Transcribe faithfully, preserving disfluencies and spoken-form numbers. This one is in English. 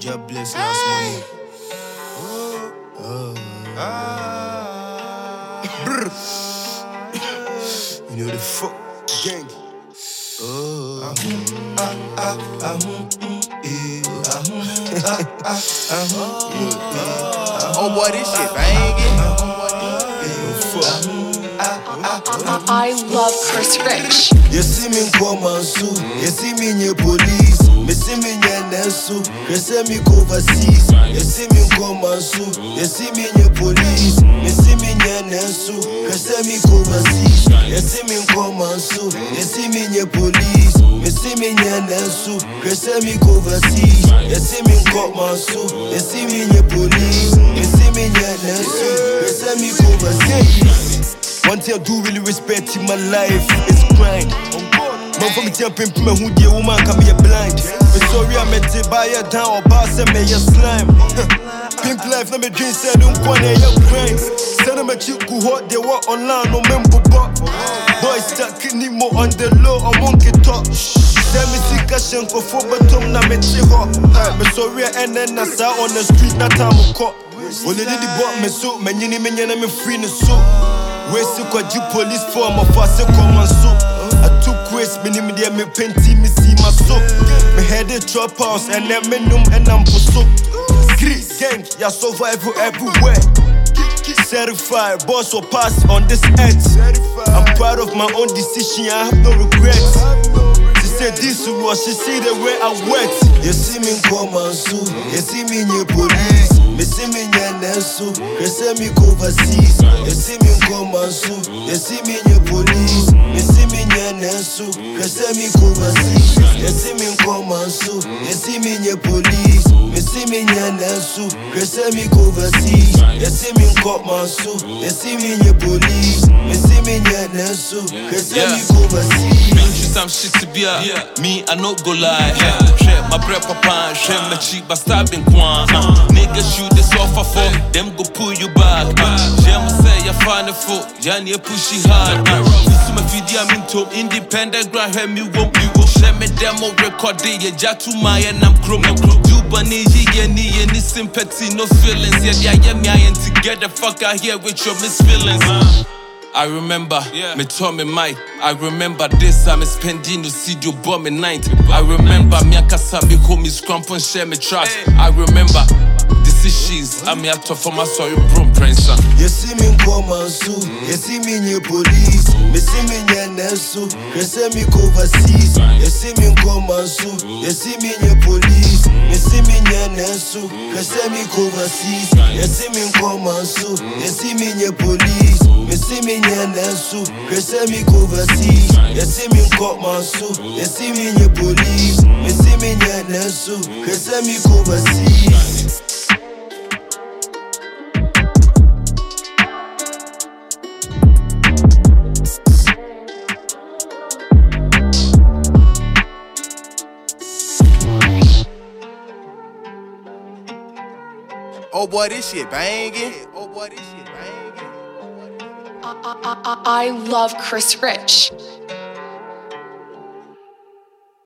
God bless last money. Oh. Brr. You know the fuck gang. Oh. Ah ah ah Oh boy, this shit banging. I love Chris Rich. You see me come and sue. You see me in your police. Me see me in your nesu. You see me go overseas. You see me come and sue. You see me in your police. Me see me in your nesu. You see me go overseas. You see me come and sue. You see me in your police. Me see me in your nesu. You see me go overseas. You see me come and sue. You see me in your police. Me see me in your nesu. You see me go overseas. One thing I do really respect in my life is grind. Man for me jumping to me who the woman can be a blind. Me sorry I met it buy it down or boss and me a slime. Pimp life na me dream said don't go on your grind. Send them a chick who hot they work online no member but boys stuck in more on the low or monkey talk. Tell me see cash and go for bottom na me chick hot. Me sorry I end then I saw on the street na time I caught. Only did the bought me so me nyini me nyana me free no so. Where's the you police for my fast come and so I took waste, me name there me painty, me see my soap. Me head a trap house and let me num and I'm for soap. Grit gang, ya survive everywhere. Certified, boss or pass on this edge. I'm proud of my own decision, I have no regrets. She said this was, she see the way I went. You see me come and sue, you see me in your police. Me see me in your nesu, you see me go overseas. You see me come and sue, you see me in your police. Me see me in your nesu, you see me go overseas. You see me come and sue, you see me in your police. Me see me in your nesu, you see me go overseas. You see me come and sue, you see me in your police. Me see me in your nesu, you see me go overseas. Been through some shit to be a me, I no go lie. Share my bread, papa, share my cheap, but stabbing kwan. Niggas shoot this offer for them, go pull you back. Share my say, you find a foot, Yanni push it hard. This is my video, I'm into independent, grind, hear me, won't you go. Share me demo record, yeah, Jatu my and I'm chrome. You bunny, yeah, any sympathy, no feelings. Yeah, yeah, yeah, me, and together, fuck out here with your misfeelings. I remember, yeah. Me told me Mike. I remember this, I'm spending to see you bomb at night. I remember me akasabi call me scrump and share me trust. Hey. I remember decisions, I'm here to for my sorry bro prince. You see me come and sue, you see me in your police. Me see me in your nesu, you see me go overseas. You see me come and sue, you see me in your police. Me see me in your nesu, you see me go overseas. You see me come and sue, you see me in your police. Me see me in your nesu, you see me go overseas. You see me come and sue, you see me in your police. Me see me in your nesu, you see me go overseas. Oh boy, this shit banging. Oh boy, this shit banging. I, I, I love Chris Rich.